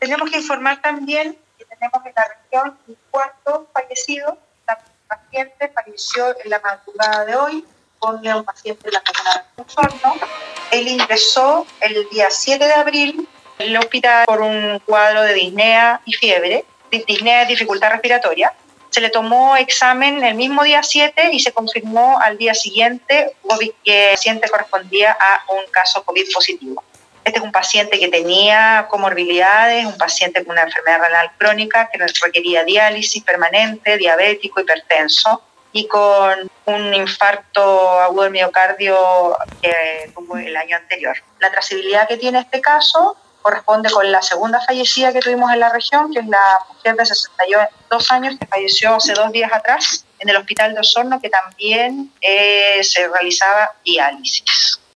Tenemos que informar también que tenemos en la región un cuarto fallecido. La paciente falleció en la madrugada de hoy, un paciente de la comuna de Osorno. Él ingresó el día 7 de abril en el hospital por un cuadro de disnea y fiebre. Disnea es dificultad respiratoria. Se le tomó examen el mismo día 7 y se confirmó al día siguiente que el paciente correspondía a un caso COVID positivo. Este es un paciente que tenía comorbilidades, un paciente con una enfermedad renal crónica que requería diálisis permanente, diabético, hipertenso y con un infarto agudo del miocardio que tuvo el año anterior. La trazabilidad que tiene este caso corresponde con la segunda fallecida que tuvimos en la región, que es la mujer de 62 años que falleció hace 2 días atrás en el hospital de Osorno, que también se realizaba diálisis.